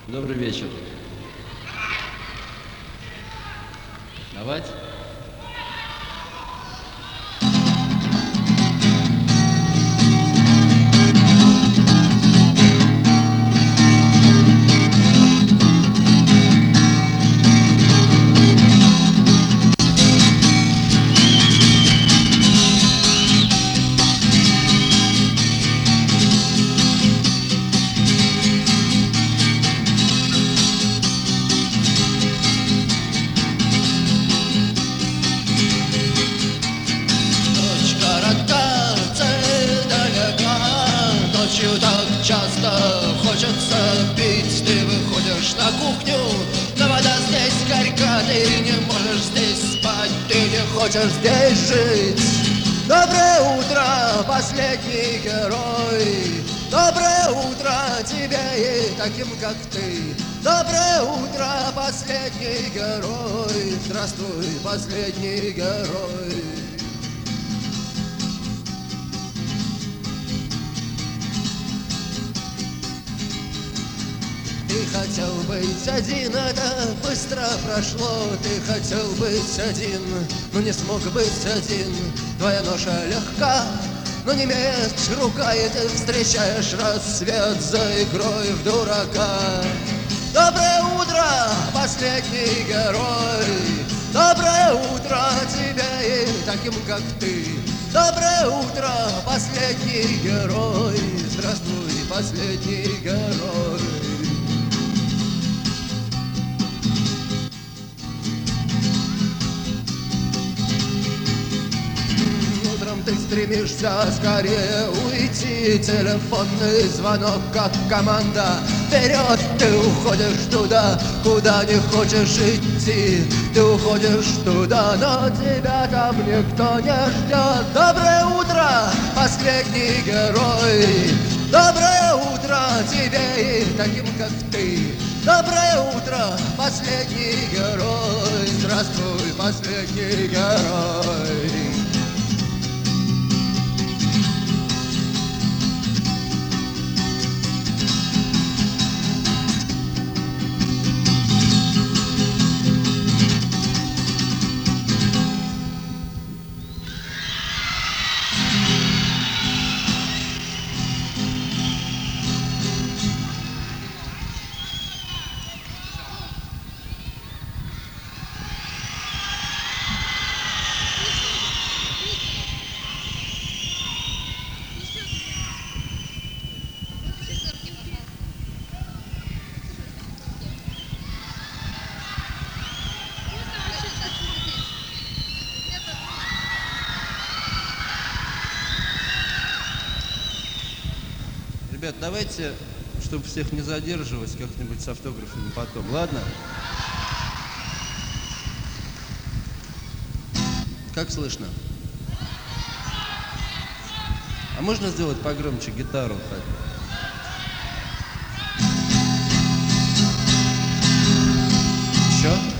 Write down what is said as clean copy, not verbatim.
Добрый вечер. Давать? Ночью так часто хочется пить. Ты выходишь на кухню, но вода здесь горька. Ты не можешь здесь спать, ты не хочешь здесь жить. Доброе утро, последний герой. Доброе утро тебе и таким, как ты. Доброе утро, последний герой. Здравствуй, последний герой. Ты хотел быть один, это быстро прошло. Ты хотел быть один, но не смог быть один. Твоя ноша легка, но не меч рука, и ты встречаешь рассвет за игрой в дурака. Доброе утро, последний герой. Доброе утро тебе и таким, как ты. Доброе утро, последний герой. Здравствуй, последний герой. Ты стремишься скорее уйти. Телефонный звонок, как команда. Вперед, ты уходишь туда, куда не хочешь идти. Ты уходишь туда, но тебя там никто не ждет. Доброе утро, последний герой. Доброе утро тебе и таким, как ты. Доброе утро, последний герой. Здравствуй, последний герой. Ребят, давайте, чтобы всех не задерживать, как-нибудь с автографами потом, ладно? Как слышно? А можно сделать погромче гитару? Еще?